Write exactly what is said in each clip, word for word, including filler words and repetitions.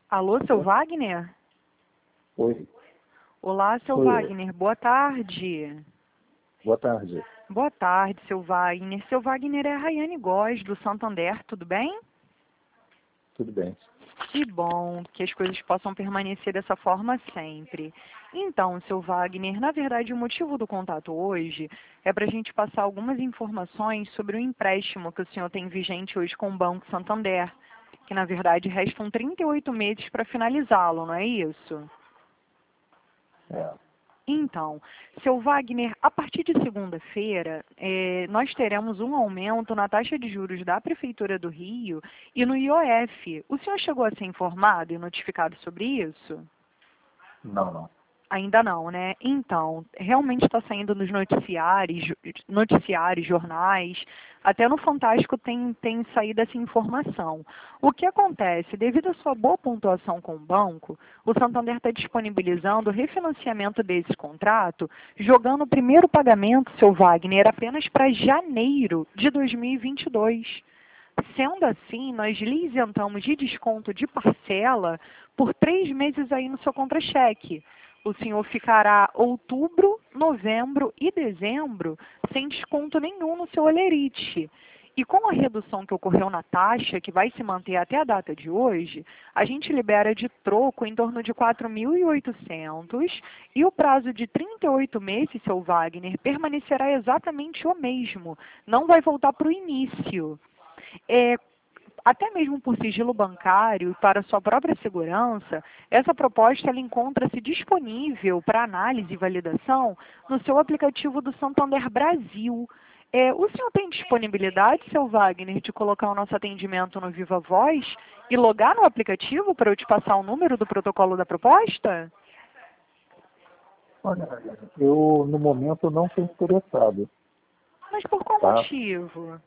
Alô, seu Wagner? Oi. Olá, seu Oi. Wagner. Boa tarde. Boa tarde. Boa tarde, seu Wagner. Seu Wagner é a Rayane Góes, do Santander, tudo bem? Tudo bem. Que bom que as coisas possam permanecer dessa forma sempre. Então, seu Wagner, na verdade o motivo do contato hoje é para a gente passar algumas informações sobre o empréstimo que o senhor tem vigente hoje com o Banco Santander, que na verdade restam trinta e oito meses para finalizá-lo, não é isso? É. Então, seu Wagner, a partir de segunda-feira, eh, nós teremos um aumento na taxa de juros da Prefeitura do Rio e no I O F. O senhor chegou a ser informado e notificado sobre isso? Não, não. Ainda não, né? Então, realmente está saindo nos noticiários, noticiários, jornais, até no Fantástico tem, tem saído essa informação. O que acontece? Devido à sua boa pontuação com o banco, o Santander está disponibilizando o refinanciamento desse contrato, jogando o primeiro pagamento, seu Wagner, apenas para janeiro de dois mil e vinte e dois. Sendo assim, nós lhe isentamos de desconto de parcela por três meses aí no seu contra-cheque. O senhor ficará outubro, novembro e dezembro sem desconto nenhum no seu olerite. E com a redução que ocorreu na taxa, que vai se manter até a data de hoje, a gente libera de troco em torno de quatro mil e oitocentos e o prazo de trinta e oito meses, seu Wagner, permanecerá exatamente o mesmo. Não vai voltar para o início. É, até mesmo por sigilo bancário e para sua própria segurança, essa proposta ela encontra-se disponível para análise e validação no seu aplicativo do Santander Brasil. É, o senhor tem disponibilidade, seu Wagner, de colocar o nosso atendimento no Viva Voz e logar no aplicativo para eu te passar o número do protocolo da proposta? Olha, eu no momento não estou interessado. Mas por qual Tá? motivo?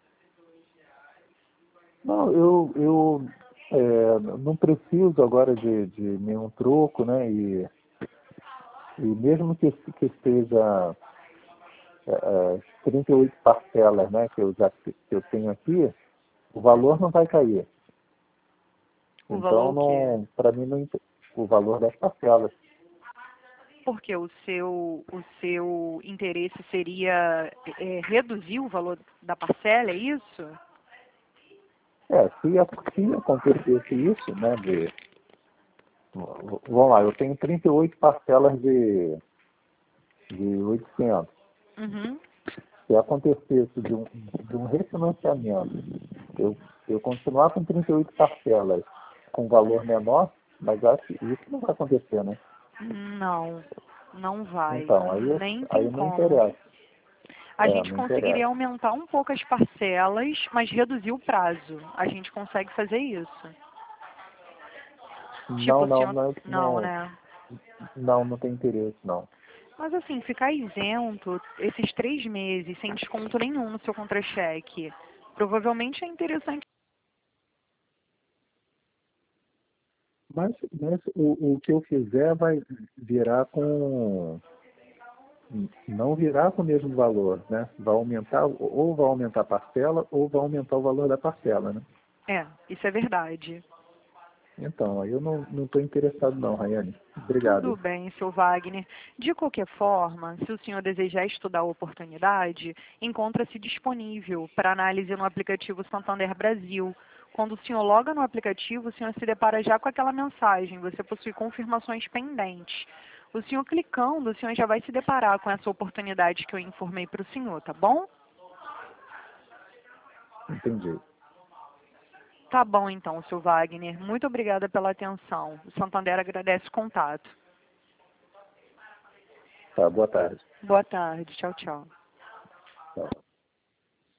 Não, eu, eu é, não preciso agora de, de nenhum troco, né? E, e mesmo que, que seja é, é, trinta e oito parcelas, né? Que eu já que eu tenho aqui, o valor não vai cair. O valor Então, o quê? não, para mim, não, inter- o valor das parcelas. Porque o seu, o seu interesse seria é, reduzir o valor da parcela, é isso? É, se, a- se acontecesse isso, né? De, v- vamos lá, eu tenho trinta e oito parcelas de, de oitocentos. Uhum. Se acontecesse de um, de um refinanciamento, eu, eu continuar com trinta e oito parcelas com valor menor, mas acho que isso não vai acontecer, né? Não, não vai. Então, aí, Nem tem aí não como. interessa. A É, gente não conseguiria interessa. aumentar um pouco as parcelas, mas reduzir o prazo. A gente consegue fazer isso. Tipo, Não, o não, senhor... não, Não, não, né? não, não tem interesse, não. Mas assim, ficar isento esses três meses, sem desconto nenhum no seu contra-cheque, provavelmente é interessante. Mas, mas o, o que eu fizer vai virar com não virar com o mesmo valor, né? Vai aumentar, ou vai aumentar a parcela, ou vai aumentar o valor da parcela, né? É, isso é verdade. Então, aí eu não estou interessado não, Rayane. Tudo Obrigado. bem, seu Wagner. De qualquer forma, se o senhor desejar estudar a oportunidade, encontra-se disponível para análise no aplicativo Santander Brasil. Quando o senhor loga no aplicativo, o senhor se depara já com aquela mensagem, você possui confirmações pendentes. O senhor clicando, o senhor já vai se deparar com essa oportunidade que eu informei para o senhor, tá bom? Entendi. Tá bom então, seu Wagner. Muito obrigada pela atenção. O Santander agradece o contato. Tá, boa tarde. Boa tarde. Tchau, tchau. Tchau.